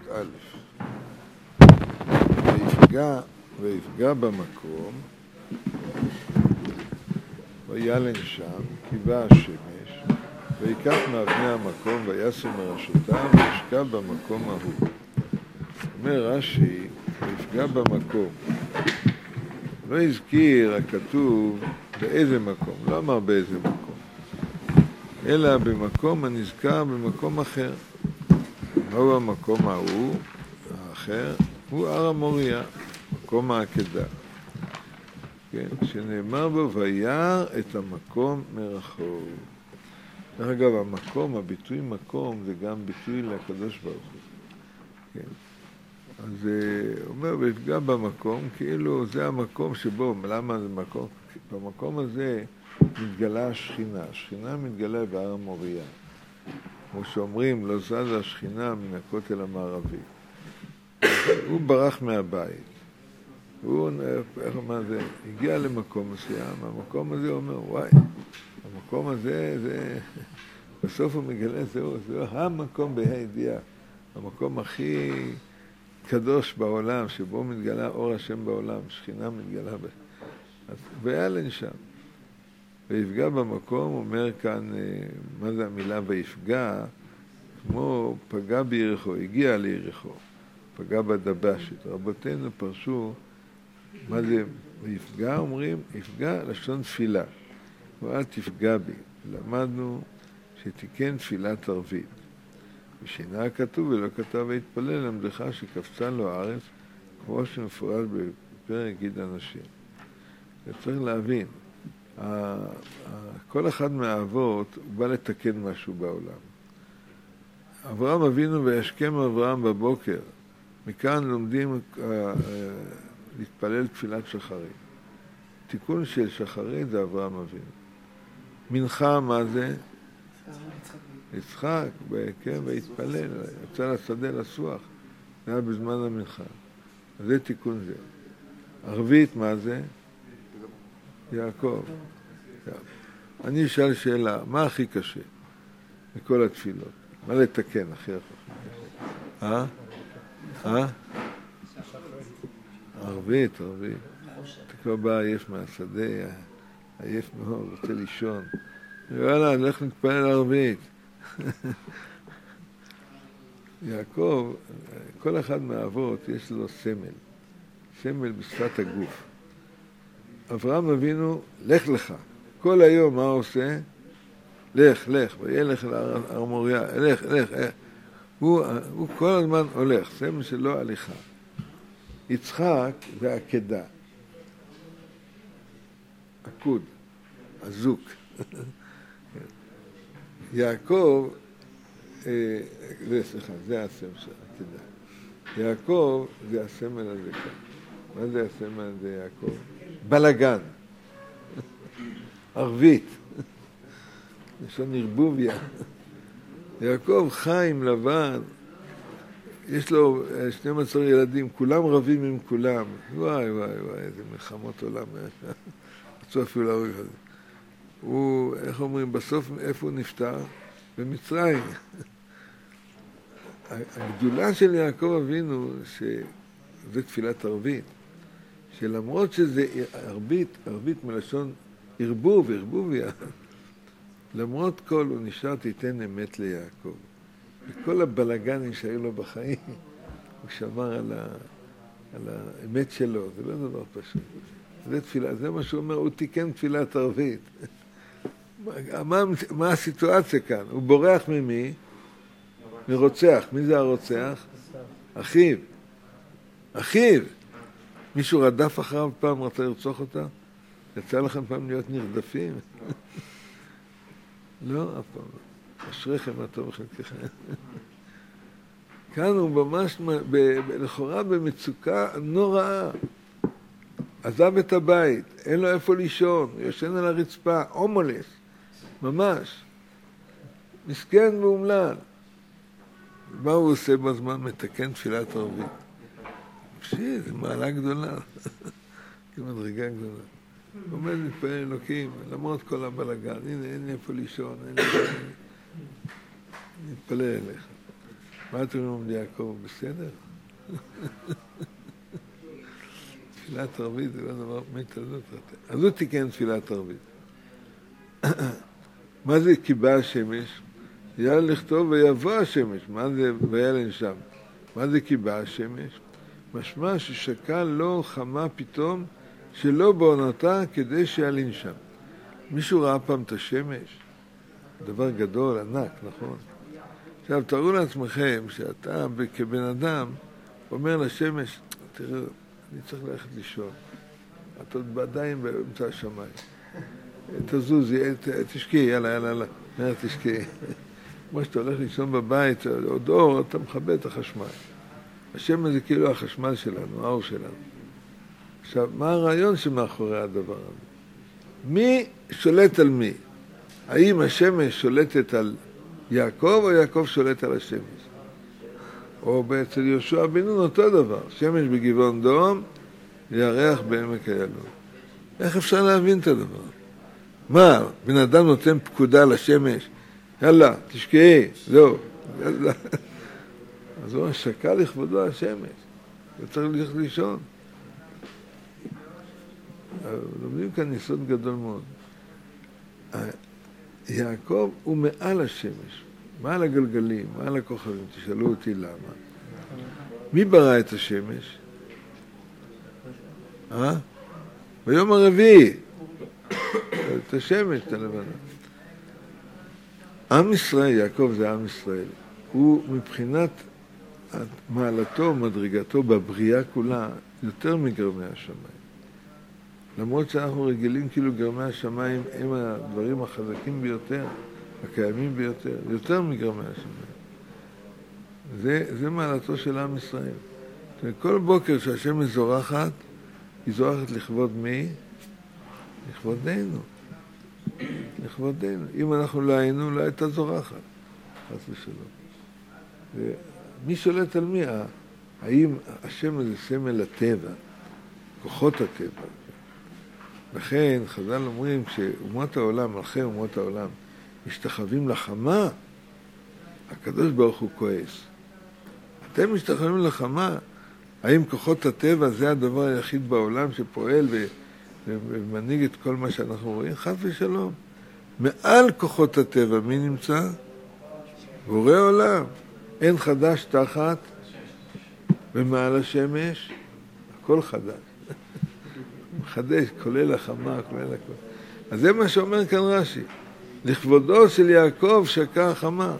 א', ויפגע במקום, וילן שם, כי באה השמש, ויקח מאבני המקום, וישם מרשותם, וישכב במקום ההוא. אומר רש"י, ויפגע במקום. לא הזכיר הכתוב באיזה מקום, לא אמר באיזה מקום, אלא במקום הנזכר במקום אחר. מהו המקום ההוא, האחר? הוא הר המוריה, מקום העקדה. כן, שנאמר בו, וירא את המקום מרחוק. דרך אגב, המקום, הביטוי מקום, זה גם ביטוי לקדוש ברוך הוא. כן. אז הוא אומר, ויפגע במקום, כאילו זה המקום שבו, למה זה מקום? במקום הזה מתגלה השכינה. השכינה מתגלה בהר המוריה. כמו שאומרים, לא זז השכינה מן הכותל המערבי. הוא ברח מהבית. הוא, מה זה, הגיע למקום מסוים, המקום הזה אומר, וואי, המקום הזה, זה, בסוף הוא מגלה, זהו המקום בהידיעה, המקום הכי קדוש בעולם, שבו מתגלה אור השם בעולם, שכינה מתגלה ב... וילן שם. ויפגע במקום, אומר כאן, מה זה המילה ויפגע? כמו פגע ביריחו, הגיע ליריחו, פגע בדבשת. רבותינו פרשו, מה זה ויפגע? אומרים, יפגע לשון תפילה. ואל תפגע בי. למדנו שתיקן תפילת ערבית. ושינה הכתוב ולא כתב והתפלל למדך שקפצה לו הארץ, כמו שמפורש בפרק גיד אנשים. וצריך להבין, כל אחד מהאבות הוא בא לתקן משהו בעולם. אברהם אבינו וישכם אברהם בבוקר, מכאן לומדים להתפלל תפילת שחרית. תיקון של שחרית זה אברהם אבינו. מנחה מה זה? יצחק, כן, והתפלל, יצא לשדה לסוח, זה היה בזמן המנחה. זה תיקון זה. ערבית מה זה? יעקב. אני אשאל שאלה, מה הכי קשה מכל התפילות? מה לתקן הכי קשה? ערבית. אתה כבר בא עייף מהשדה, עייף מאוד, רוצה לישון. יאללה, נלך נתפלל ערבית. יעקב, כל אחד מהאבות יש לו סמל בשפת הגוף. אברהם אבינו, לך לך. כל היום מה עושה? לך, וילך להר מוריה, לך. הוא כל הזמן הולך, סמל שלו הליכה. יצחק זה עקדה. עקוד, אזוק. יעקב, זה הסמל של עקדה. יעקב זה הסמל הזה כאן. מה זה הסמל הזה יעקב? בלגן. ערבית. לשון ערבוביה. יעקב חיים לבן, יש לו 12 ילדים, כולם רבים עם כולם. וואי, איזה מלחמות עולם. רצו אפילו להוריד את זה. הוא, איך אומרים, בסוף איפה הוא נפטר? במצרים. הגדולה של יעקב אבינו, שזה תפילת ערבית, שלמרות שזה ערבית מלשון ערבוביה, למרות כל הוא נשאר תיתן אמת ליעקב. וכל הבלגנים שהיו לו בחיים, הוא שמר על האמת שלו, זה לא דבר פשוט. זה תפילה, זה מה שהוא אומר, הוא תיקן תפילת ערבית. מה הסיטואציה כאן? הוא בורח ממי? מרוצח. מי זה הרוצח? אחיו. מישהו רדף אחריו פעם, רצה לרצוח אותה? יצא לכם פעם להיות נרדפים? לא, אף פעם לא. אשריכם מה טוב בחלקכם. כאן הוא ממש לכאורה במצוקה נוראה. עזב את הבית, אין לו איפה לישון, הוא ישן על הרצפה, הומולס, ממש. מסכן ואומלל. מה הוא עושה בזמן? מתקן תפילת ערבית. זו מעלה גדולה. זו מדרגה גדולה. עומד מתפלל אלוקים, למרות כל הבלגן, הנה, אין לי איפה לישון, נתפלל אליך. מה אתם אומרים ליעקב? בסדר? תפילת ערבית זה לא דבר מתעלות. אז הוא תיקן תפילת ערבית. מה זה כי באה השמש? היה לכתוב ויבוא השמש. מה זה וילן שם? מה זה כי באה השמש? משמע ששקל לו חמה פתאום שלא בעונתה כדי שילין שם. מישהו ראה פעם את השמש? דבר גדול, ענק, נכון? עכשיו, תראו לעצמכם שאתה כבן אדם אומר לשמש, תראו, אני צריך ללכת לישון. את עוד עדיין באמצע השמיים. תזוזי, תשקיעי, יאללה, תשקיעי. כמו שאתה הולך לישון בבית, עוד אור, אתה מכבה את החשמל. השמש זה כאילו החשמל שלנו, האור שלנו. עכשיו, מה הרעיון שמאחורי הדבר הזה? מי שולט על מי? האם השמש שולטת על יעקב או יעקב שולט על השמש? או אצל יהושע בן נון אותו דבר, שמש בגבעון דום, ירח בעמק איילון. איך אפשר להבין את הדבר? מה, בן אדם נותן פקודה לשמש? יאללה, תשקעי, זהו, יאללה. אז הוא שקע לכבודו השמש, הוא צריך ללכת לישון. לומדים כאן יסוד גדול מאוד. יעקב הוא מעל השמש, מעל הגלגלים, מעל הכוכבים. תשאלו אותי למה. מי ברא את השמש? ביום הרביעי. את השמש, את הלבנה. עם ישראל, יעקב זה עם ישראל, הוא מבחינת מעלתו, מדרגתו בבריאה כולה, יותר מגרמי השמיים. למרות שאנחנו רגילים כאילו גרמי השמיים הם הדברים החזקים ביותר, הקיימים ביותר, יותר מגרמי השמיים. זה מעלתו של עם ישראל. כל בוקר שהשמש זורחת, היא זורחת לכבוד מי? לכבודנו. לכבודנו. אם אנחנו לא היינו, לא הייתה זורחת. חס ושלום. מי שולט על מי? האם השם הזה סמל הטבע, כוחות הטבע. לכן חז"ל אומרים שאומות העולם, מלכי אומות העולם, משתחווים לחמה, הקדוש ברוך הוא כועס. אתם משתחווים לחמה, האם כוחות הטבע זה הדבר היחיד בעולם שפועל ומנהיג את כל מה שאנחנו רואים? חס ושלום. מעל כוחות הטבע מי נמצא? בורא עולם. אין חדש תחת ומעל השמש, הכל חדש. חדש, כולל החמה, כולל הכל. אז זה מה שאומר כאן רש"י. לכבודו של יעקב שקע חמה.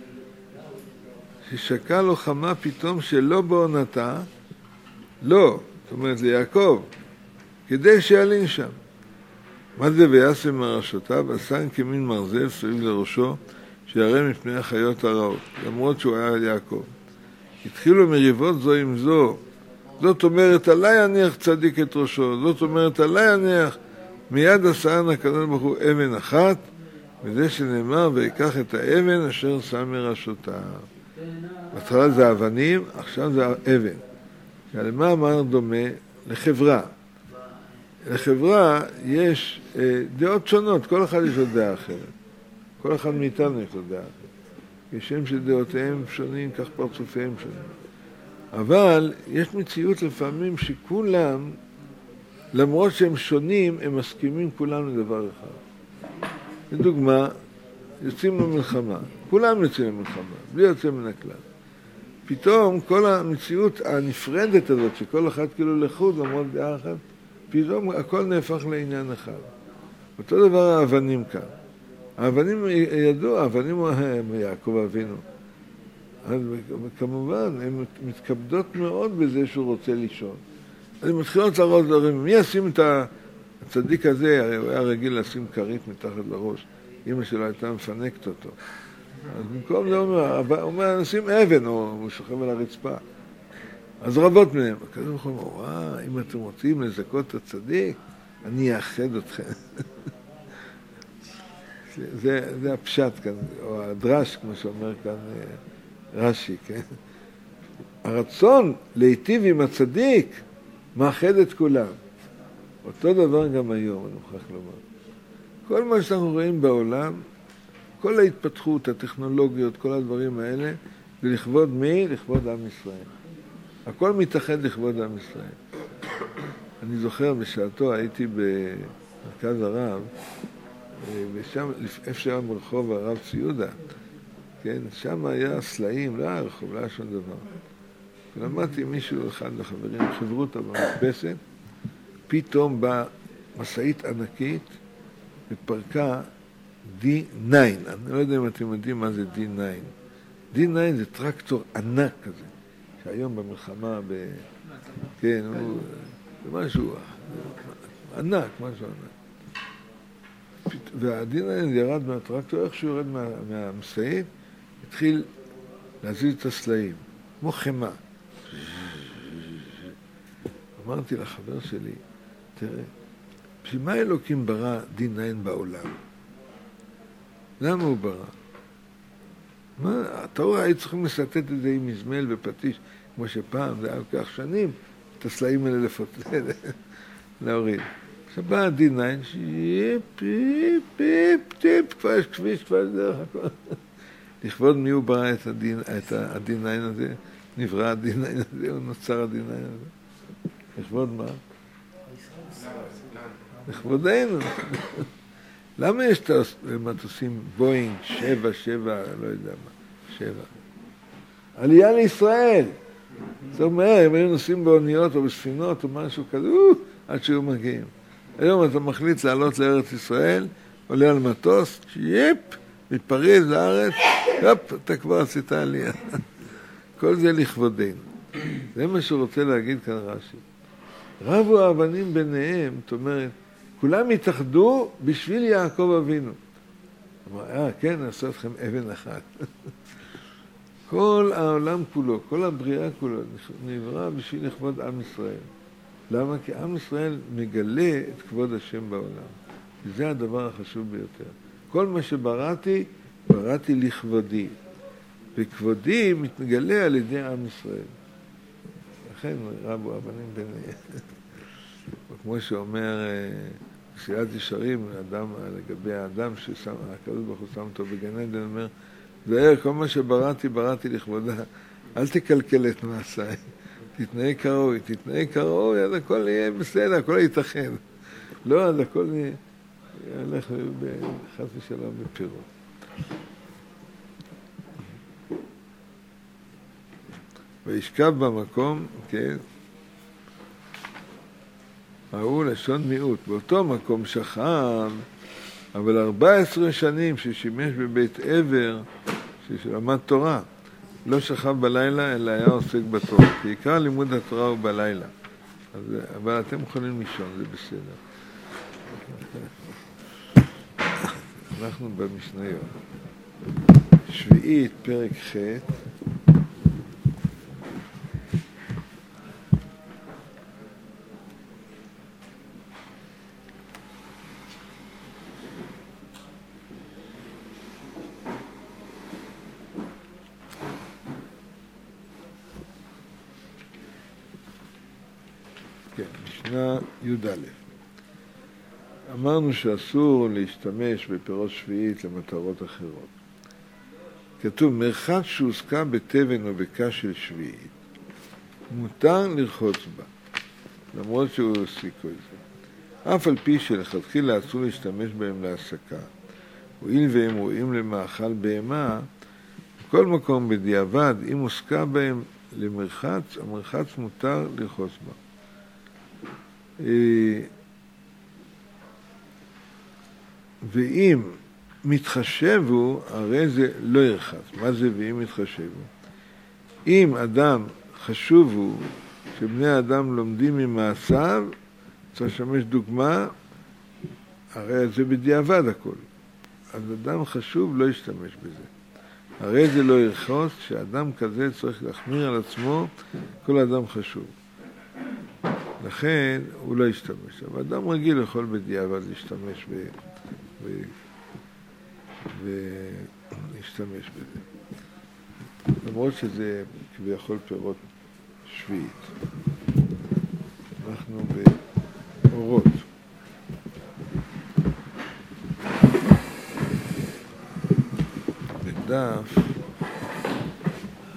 ששקע לו חמה פתאום שלא בעונתה, לא, זאת אומרת ליעקב, כדי שילין שם. מה זה וישם מראשותיו? עשן כמין מרזל סביב לראשו, שיראה מפני החיות הרעות, למרות שהוא היה יעקב. התחילו מריבות זו עם זו. זאת אומרת, עליי יניח צדיק את ראשו. זאת אומרת, עליי יניח. מיד עשן הקדוש ברוך הוא אבן אחת, וזה שנאמר, ויקח את האבן אשר שם מראשותיו. בהתחלה זה אבנים, עכשיו זה אבן. למה אמר דומה? לחברה. לחברה יש דעות שונות, כל אחד יש לו דעה אחרת. כל אחד מאיתנו יש לו דעה אחרת. כשם שדעותיהם שונים, כך פרצופיהם שונים. אבל יש מציאות לפעמים שכולם, למרות שהם שונים, הם מסכימים כולם לדבר אחד. לדוגמה, יוצאים למלחמה. כולם יוצאים למלחמה, בלי יוצא מן הכלל. פתאום כל המציאות הנפרדת הזאת, שכל אחד כאילו לחוד, למרות דעה אחת, פתאום הכל נהפך לעניין אחד. אותו דבר האבנים כאן. האבנים ידעו, האבנים הם יעקב אבינו. אז כמובן, הן מתכבדות מאוד בזה שהוא רוצה לישון. אז הן מתחילות להראות דברים. מי ישים את הצדיק הזה? הרי הוא היה רגיל לשים כרית מתחת לראש. אמא שלו הייתה מפנקת אותו. אז במקום זה הוא אומר, נשים אבן, או הוא שוכב על הרצפה. אז רבות מהם. כזה הוא אומר, אם אתם רוצים לזכות את הצדיק, אני אאחד אתכם. זה הפשט כאן, או הדרש, כמו שאומר כאן רש"י, כן? הרצון להיטיב עם הצדיק מאחד את כולם. אותו דבר גם היום, אני מוכרח לומר. כל מה שאנחנו רואים בעולם, כל ההתפתחות, הטכנולוגיות, כל הדברים האלה, זה לכבוד מי? לכבוד עם ישראל. הכל מתאחד לכבוד עם ישראל. אני זוכר בשעתו הייתי במרכז הרב, ושם, איפה שהיה ברחוב הרב ציודה, כן, שם היה סלעים, לא היה רחוב, לא היה שום דבר. ולמדתי מישהו, אחד לחברים, חברותא במדפסת, פתאום באה משאית ענקית ופרקה D9. אני לא יודע אם אתם יודעים מה זה D9. D9 זה טרקטור ענק כזה, שהיום במלחמה, כן, זה משהו ענק, משהו ענק. וה-D9 ירד מהטרקטור, איך שהוא יורד מהמשאית, התחיל להזיז את הסלעים, כמו חמה. אמרתי לחבר שלי, תראה, בשביל מה אלוקים ברא D9 בעולם? למה הוא ברא? מה, אתה רואה, היו צריכים לסטט את זה עם מזמל ופטיש, כמו שפעם, זה היה כך שנים, את הסלעים האלה להוריד. עכשיו בא ה-D9, פיפ, פיפ, טיפ, כבר יש כביש, כבר יש דרך הכל. לכבוד מי הוא ברא את ה-D9 הזה? נברא ה-D9 הזה, הוא נוצר ה-D9 הזה. לכבוד מה? לכבודנו. למה יש את המטוסים בואינג 77, לא יודע מה, 7? עלייה לישראל. זאת אומרת, הם היו נוסעים באוניות או בספינות או משהו כזה, עד שהיו מגיעים. היום אתה מחליט לעלות לארץ ישראל, עולה על מטוס, שיפ, מפריז לארץ, יופ, אתה כבר עשית עלייה. כל זה לכבודנו. זה מה שרוצה להגיד כאן רש"י. רבו האבנים ביניהם, זאת אומרת, כולם התאחדו בשביל יעקב אבינו. אמר, כן, נעשה אתכם אבן אחת. כל העולם כולו, כל הבריאה כולו, נברא בשביל לכבוד עם ישראל. למה? כי עם ישראל מגלה את כבוד השם בעולם. זה הדבר החשוב ביותר. כל מה שבראתי, בראתי לכבודי. וכבודי מתגלה על ידי עם ישראל. לכן רבו אבנים ביניהם. כמו שאומר מסילת ישרים, לגבי האדם שהקדוש ברוך הוא שם אותו בגן עדן, אומר, זהר, כל מה שבראתי, בראתי לכבודה. אל תקלקל את מעשיי. תתנהג כראוי, אז הכל יהיה בסדר, הכל יתכן. לא, אז הכל ילך חס ושלום בפירות. וישכב במקום, כן, ראו לשון מיעוט. באותו מקום שכב, אבל 14 שנים ששימש בבית עבר, שלמד תורה, לא שכב בלילה, אלא היה עוסק בתורה. כי עיקר לימוד התורה הוא בלילה. אבל אתם יכולים לישון, זה בסדר. אנחנו במשניות. שביעית, פרק ח'. משנה י"א. אמרנו שאסור להשתמש בפירות שביעית למטרות אחרות. כתוב, מרחץ שהוסקה בתבן או בקש של שביעית, מותר לרחוץ בה, למרות שהוא הוסיקו את זה. אף על פי שלכתחילה אסור להשתמש בהם להסקה, הואיל והם רואים למאכל בהמה, בכל מקום בדיעבד, אם הוסקה בהם למרחץ, המרחץ מותר לרחוץ בה. ואם מתחשבו, הרי זה לא ירחץ. מה זה ואם מתחשבו? אם אדם חשוב הוא שבני האדם לומדים ממעשיו, צריך לשמש דוגמה, הרי זה בדיעבד הכל. אז אדם חשוב לא ישתמש בזה. הרי זה לא ירחץ, שאדם כזה צריך להחמיר על עצמו, כל אדם חשוב. לכן הוא לא ישתמש. אבל אדם רגיל יכול בדיעבד להשתמש ולהשתמש בזה. למרות שזה כביכול פירות שביעית. אנחנו באורות. בדף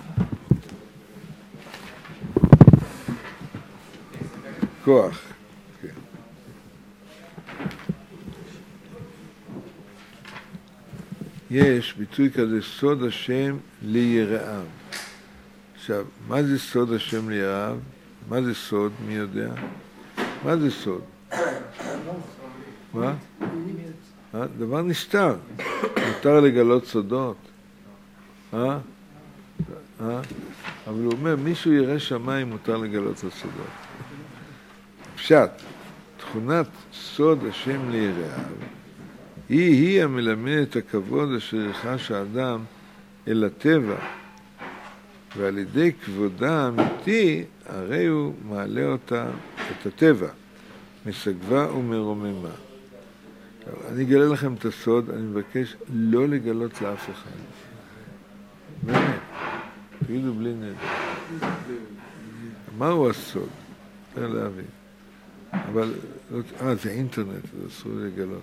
כוח. כן. יש ביטוי כזה, סוד השם ליראיו. עכשיו, מה זה סוד השם ליראיו? מה זה סוד? מי יודע? מה זה סוד? מה? דבר נסתר. מותר לגלות סודות. אבל הוא אומר, מישהו ירא שמיים מותר לגלות את הסודות. פשט, תכונת סוד השם ליראיו, היא המלמדת את הכבוד אשר יחש האדם אל הטבע, ועל ידי כבודה האמיתי, הרי הוא מעלה אותה, את הטבע, מסגבה ומרוממה. אני אגלה לכם את הסוד, אני מבקש לא לגלות לאף אחד. באמת, תגידו בלי נדר. מהו הסוד? צריך להבין. אבל, זה אינטרנט, זה אסור לגלות.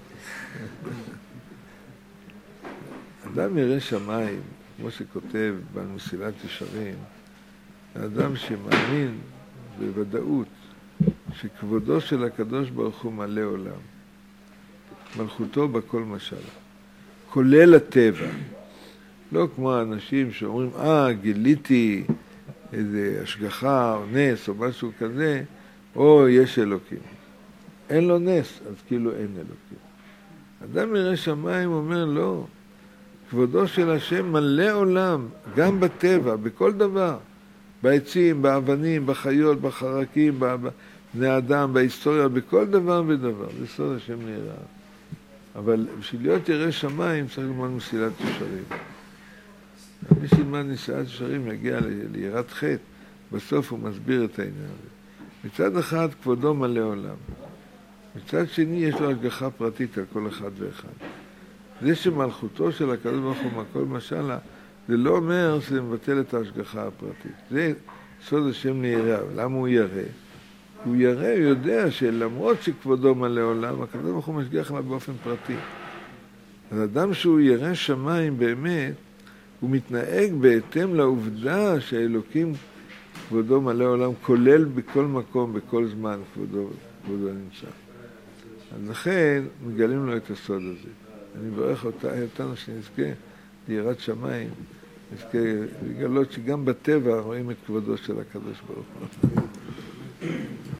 אדם ירא שמיים, כמו שכותב בעל מסילת ישרים, האדם שמאמין בוודאות שכבודו של הקדוש ברוך הוא מלא עולם, מלכותו בכל משלה, כולל הטבע. לא כמו האנשים שאומרים, גיליתי איזה השגחה או נס או משהו כזה, או יש אלוקים. אין לו נס, אז כאילו אין אלוקים. אדם ירא שמיים אומר, לא, כבודו של השם מלא עולם, גם בטבע, בכל דבר. בעצים, באבנים, בחיות, בחרקים, בבני אדם, בהיסטוריה, בכל דבר ודבר. זה סוד השם ליראיו. אבל בשביל להיות ירא שמיים צריך ללמוד מסילת ישרים. מי שילמד מסילת ישרים יגיע ליראת חטא, בסוף הוא מסביר את העניין הזה. מצד אחד כבודו מלא עולם. מצד שני יש לו השגחה פרטית על כל אחד ואחד. זה שמלכותו של הקדוש ברוך הוא מכל משלה, זה לא אומר שזה מבטל את ההשגחה הפרטית. זה סוד השם ליראיו. למה הוא ירא? הוא ירא, הוא יודע שלמרות שכבודו מלא עולם, הקדוש ברוך הוא משגיח עליו באופן פרטי. אז אדם שהוא ירא שמיים באמת, הוא מתנהג בהתאם לעובדה שהאלוקים כבודו מלא עולם, כולל בכל מקום, בכל זמן, כבודו נמצא. אז לכן מגלים לו את הסוד הזה. אני מברך אותנו שנזכה ליראת שמיים, נזכה לגלות שגם בטבע רואים את כבודו של הקדוש ברוך הוא.